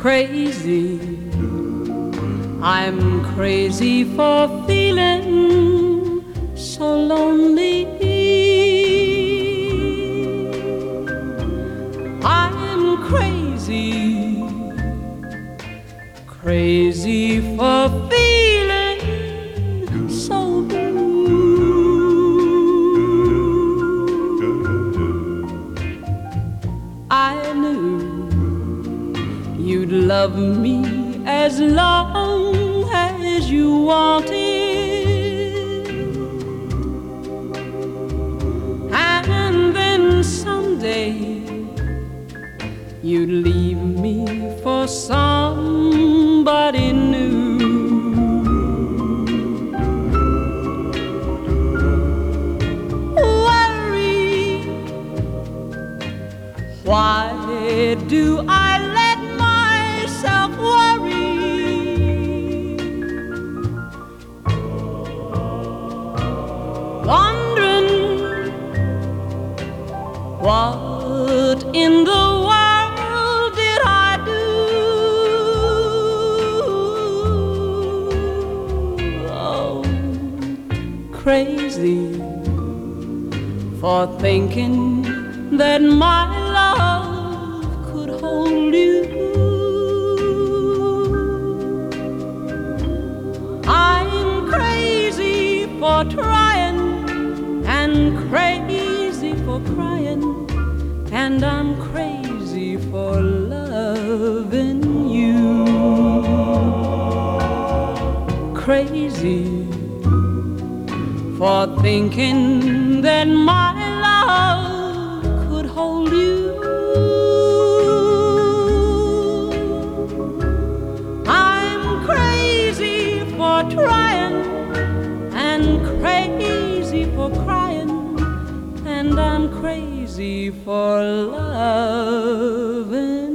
crazy. I'm crazy for feeling so lonely. I'm crazy, crazy for feeling so blue. I knew you'd love me as long as you wanted, and then someday you'd leave me for somebody new. Worry, why do I let myself worry? Wondering what in the world did I do? Oh, crazy for thinking that my love could hold you. I'm crazy for trying and crazy for crying, and I'm crazy for loving you. Crazy for thinking that my love could hold you. I'm crazy for trying and crazy for crying, and I'm crazy for loving